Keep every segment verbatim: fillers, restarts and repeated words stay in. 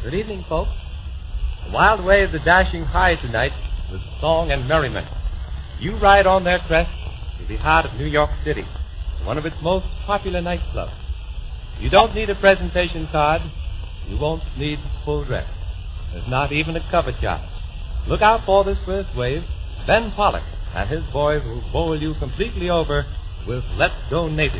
Good evening, folks. The wild waves are dashing high tonight with song and merriment. You ride on their crest to the heart of New York City, one of its most popular nightclubs. You don't need a presentation card. You won't need full dress. There's not even a cover charge. Look out for this first wave. Ben Pollock and his boys will bowl you completely over with Let's Go Native.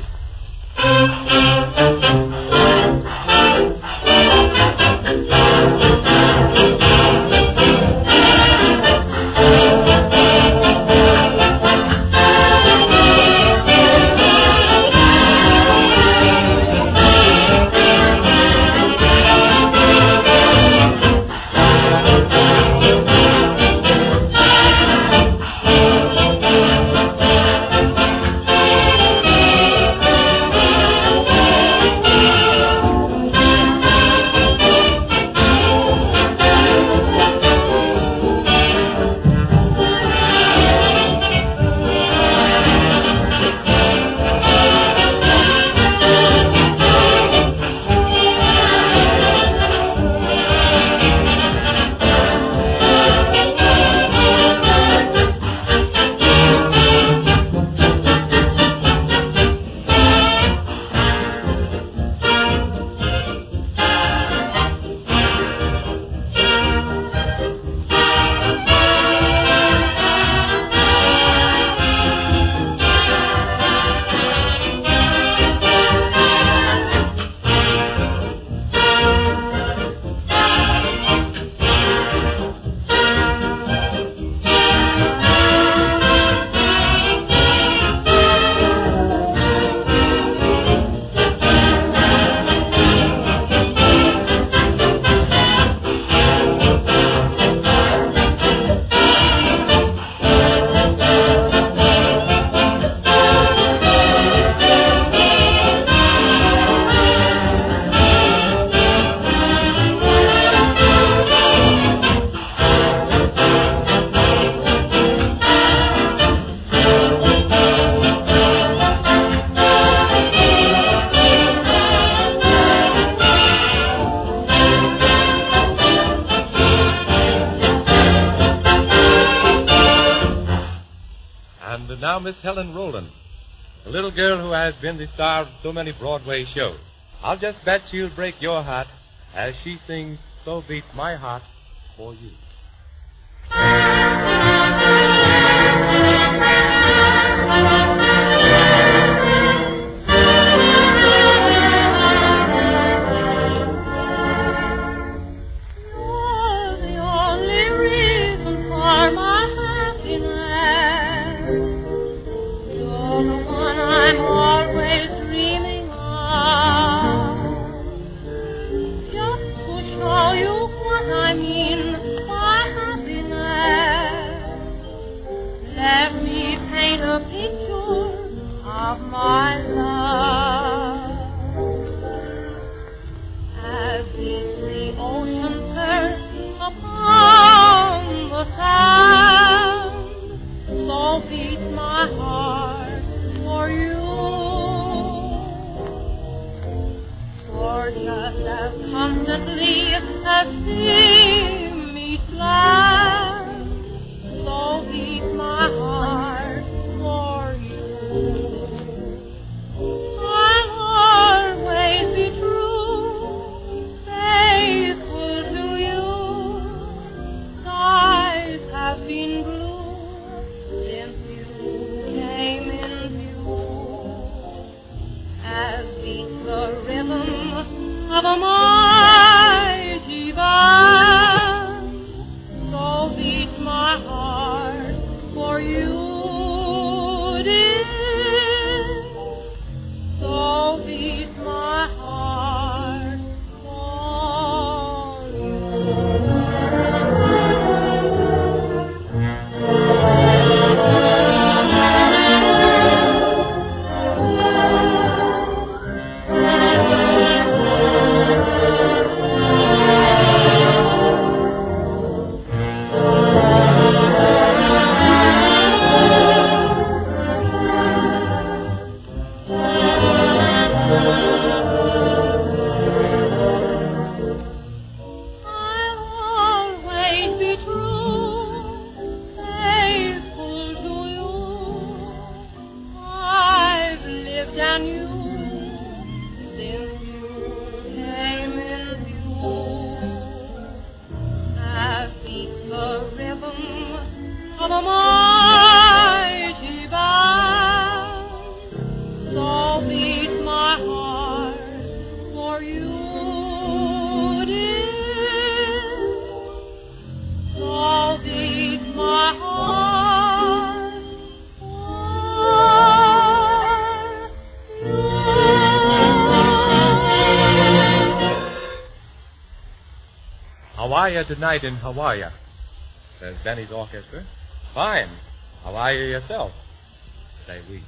And now Miss Helen Rowland, the little girl who has been the star of so many Broadway shows. I'll just bet she'll break your heart as she sings So Beats My Heart for You. Hawaii tonight in Hawaii, says Benny's orchestra. Fine. Hawaii yourself, say we.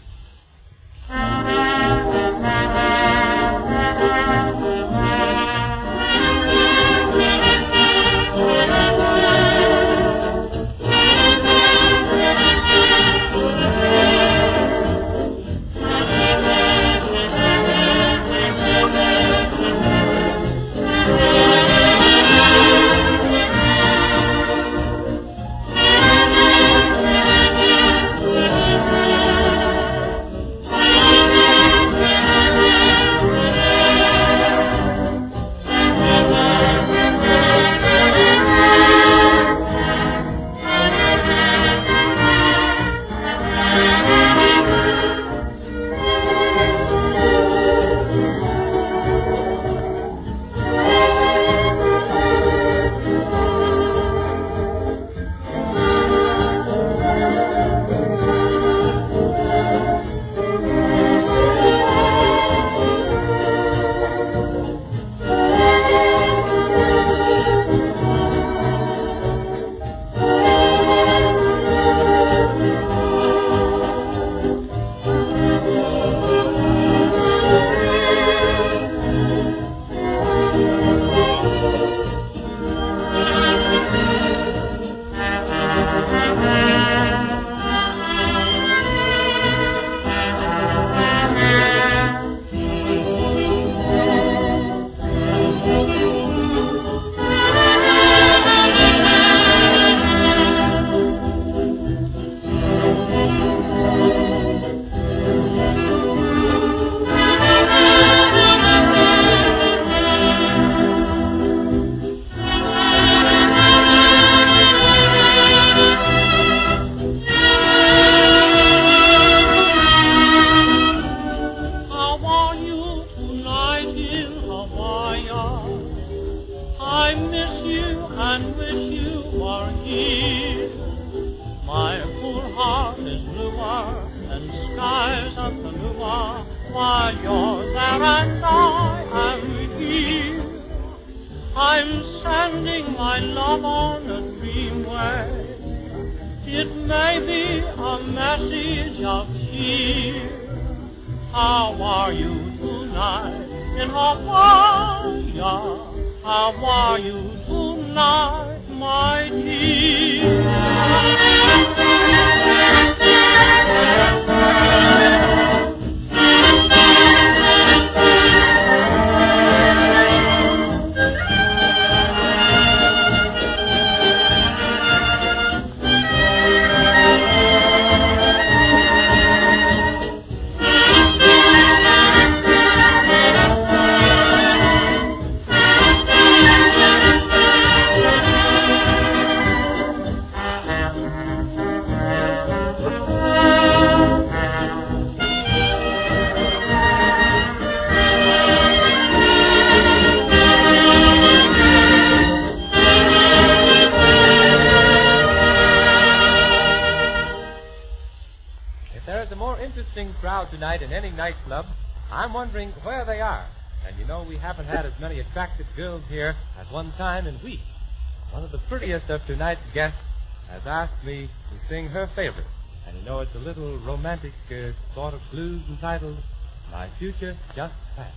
Crowd tonight in any nightclub, I'm wondering where they are. And you know, we haven't had as many attractive girls here at one time in weeks. One of the prettiest of tonight's guests has asked me to sing her favorite. And you know, it's a little romantic uh, sort of blues entitled My Future Just Passed.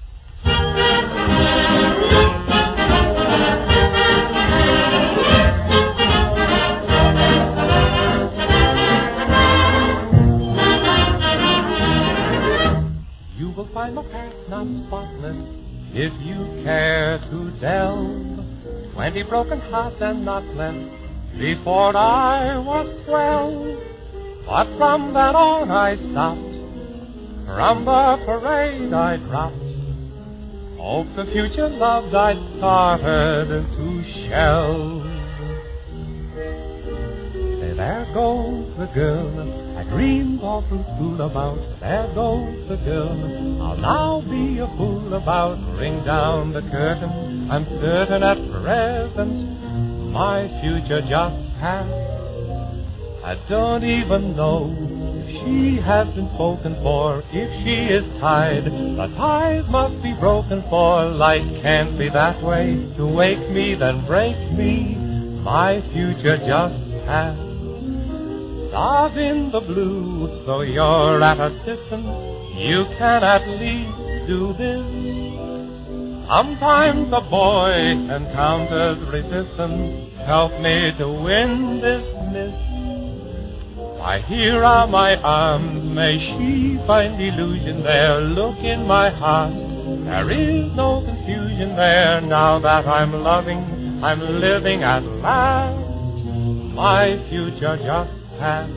Find my past not spotless if you care to delve. Twenty broken hearts and not less before I was twelve. But from that on I stopped. From the parade I dropped. Hope the future loves I'd started to shelve. Say, there goes the girl I dreamed all through school about. There goes the girl I'll now be a fool about. Ring down the curtain, I'm certain at present my future just passed. I don't even know if she has been spoken for, if she is tied, the ties must be broken, for life can't be that way, to wake me then break me, my future just passed. Stars in the blue, so you're at a distance, you can at least do this. Sometimes a boy encounters resistance, help me to win this miss. Why, here are my arms, may she find illusion there. Look in my heart, there is no confusion there. Now that I'm loving, I'm living at last, my future just passed.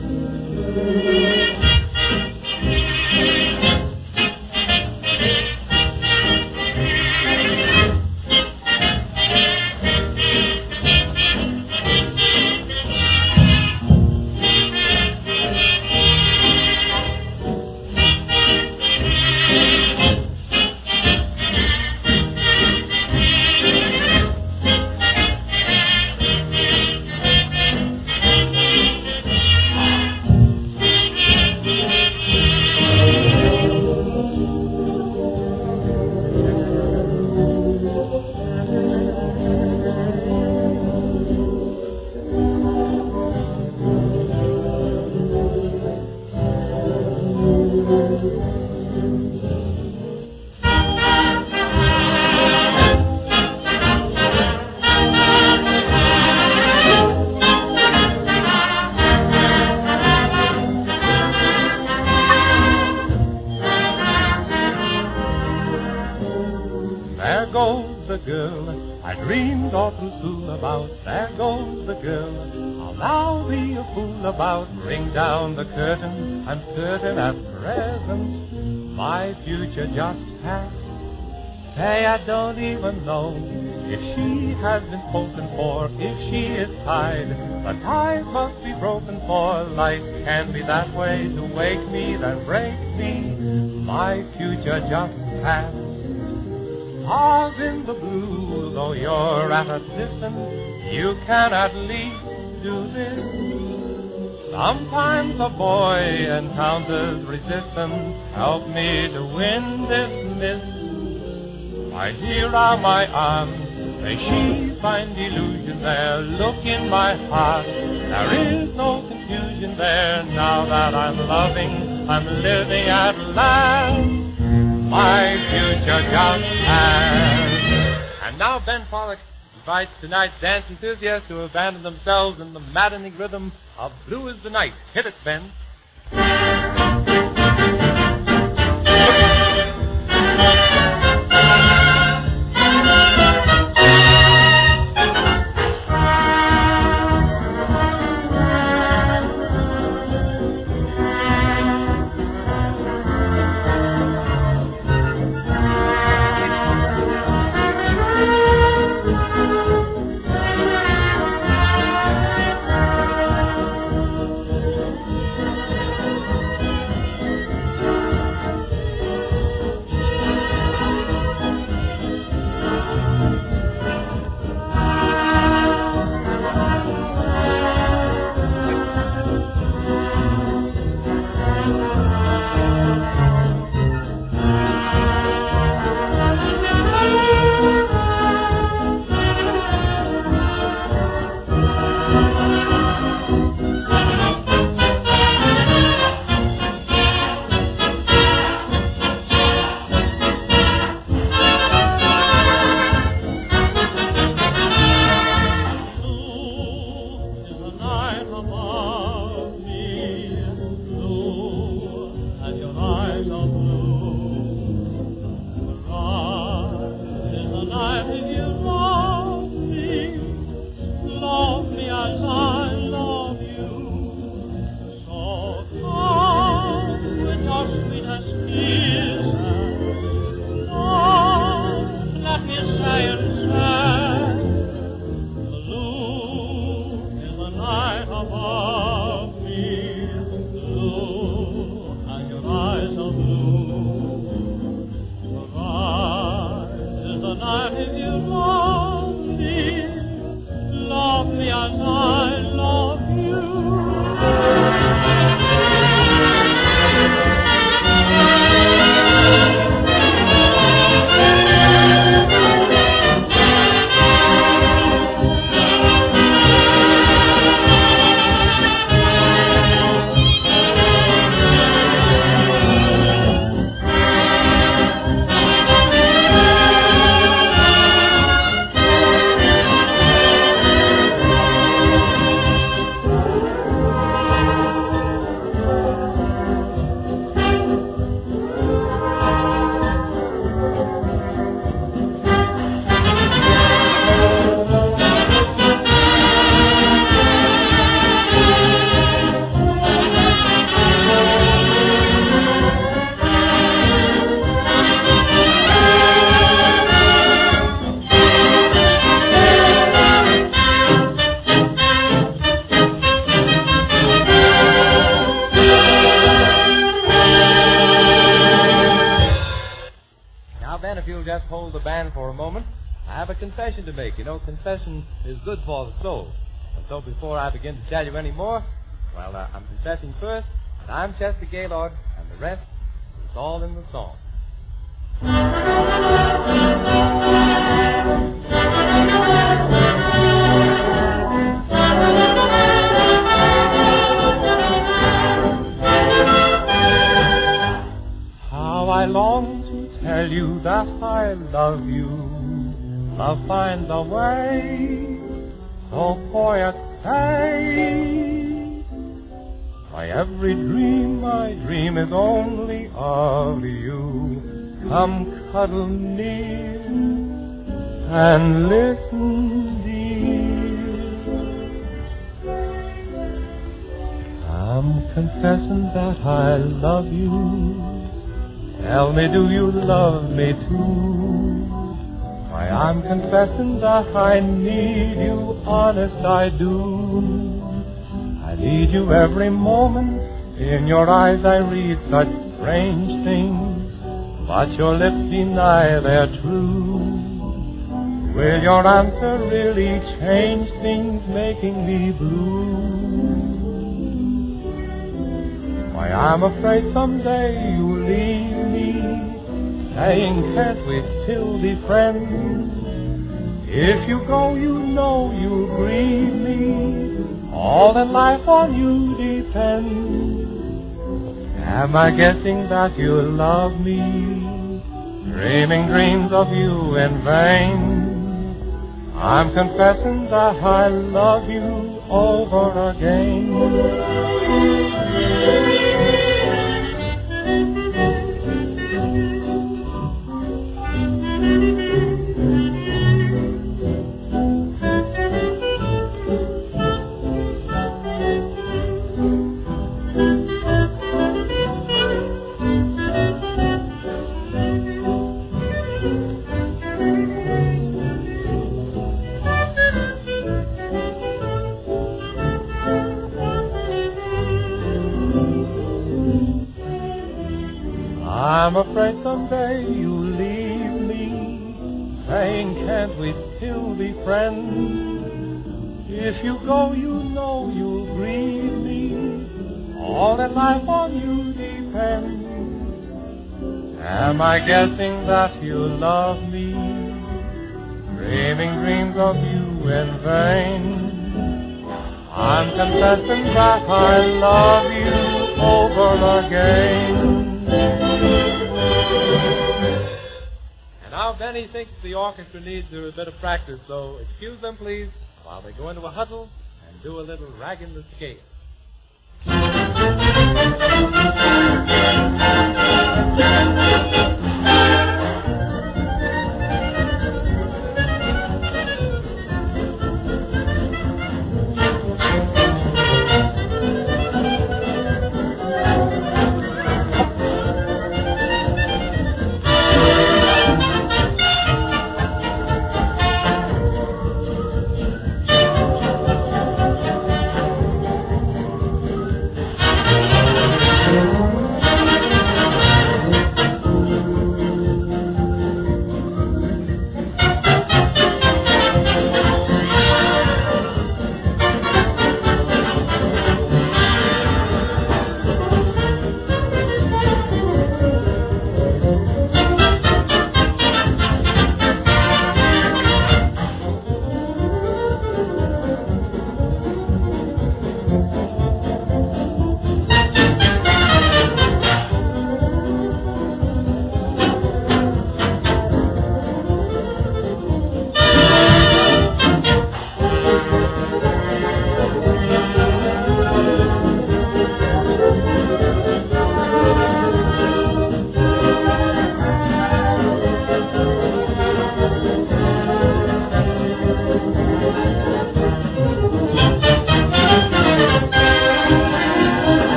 There goes the girl I dreamed all through school about. There goes the girl I'll now be a fool about. Ring down the curtain, I'm certain at present my future just passed. Say, I don't even know if she has been spoken for, if she is tied. The ties must be broken, for life can't be that way, to wake me then break me, my future just passed. Stars in the blue, though you're at a distance, you can at least do this. Sometimes a boy encounters resistance, help me to win this miss. Why, here are my arms, may she find illusion there. Look in my heart, there is no confusion there. Now that I'm loving, I'm living at last, my future just passed. And now Ben Follick invites tonight's dance enthusiasts to abandon themselves in the maddening rhythm of Blue is the Night. Hit it, Ben. As I love you. hold the band for a moment, I have a confession to make. You know, confession is good for the soul. And so before I begin to tell you any more, well, uh, I'm confessing first that I'm Chester Gaylord, and the rest is all in the song. How I long to tell you that I love you. Love finds a way, so poets say. By every dream I dream is only of you. Come cuddle near and listen, dear. I'm confessing that I love you. Tell me, do you love me too? Why, I'm confessing that I need you, honest I do. I need you every moment. In your eyes I read such strange things, but your lips deny they're true. Will your answer really change things, making me blue? Why, I'm afraid someday you'll leave me, saying, can't we still be friends? If you go, you know you'll grieve me. All in life on you depends. Am I guessing that you love me, dreaming dreams of you in vain? I'm confessing that I love you over again. I'm afraid someday you'll leave me, saying, can't we still be friends? If you go, you know you'll grieve me. All in life on you depends. Am I guessing that you love me, dreaming dreams of you in vain? I'm confessing that I love you over again. And now Benny thinks the orchestra needs a bit of practice, so excuse them, please, while they go into a huddle and do a little ragging the scale.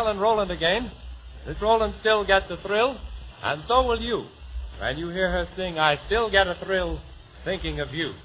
Helen Roland again. Miss Roland still gets a thrill, and so will you. When you hear her sing, I still get a thrill thinking of you.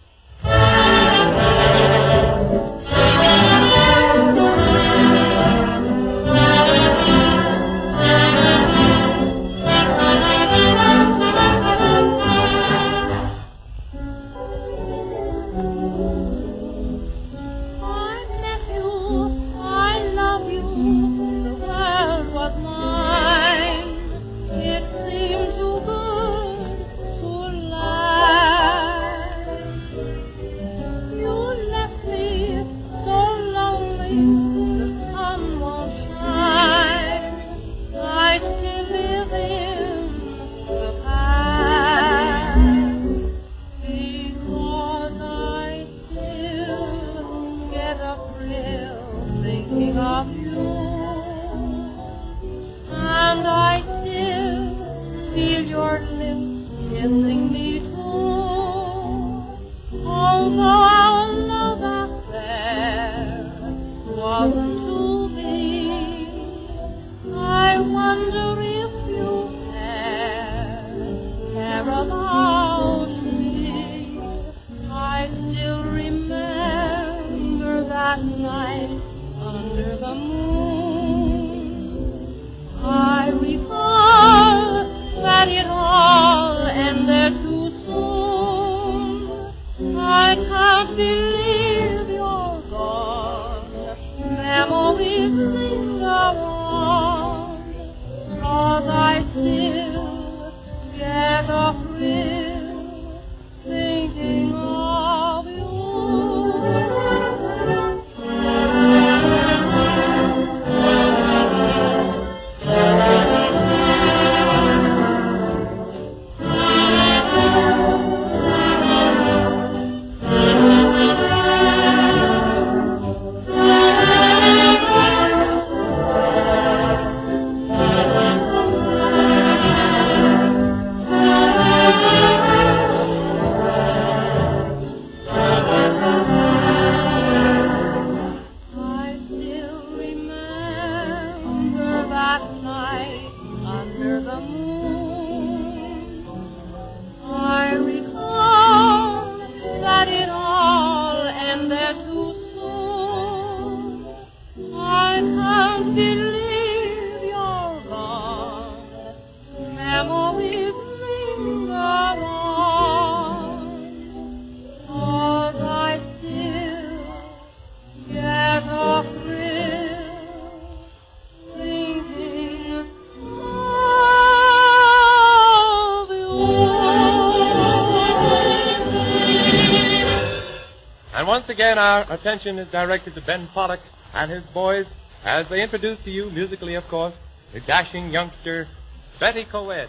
Once again, our attention is directed to Ben Pollock and his boys as they introduce to you, musically of course, the dashing youngster, Betty Coed.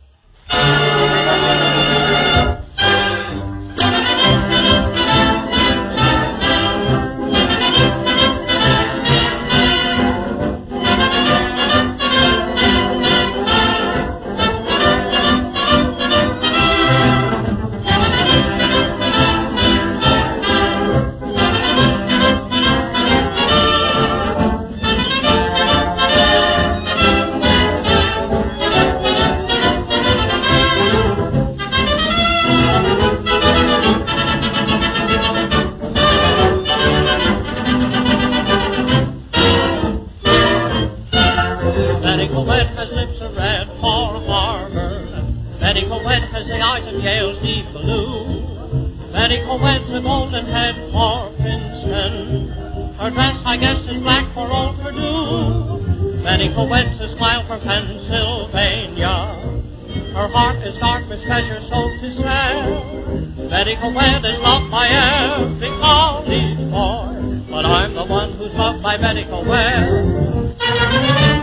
Betty Coed is loved by every college boy, but I'm the one who's loved by Betty Coed.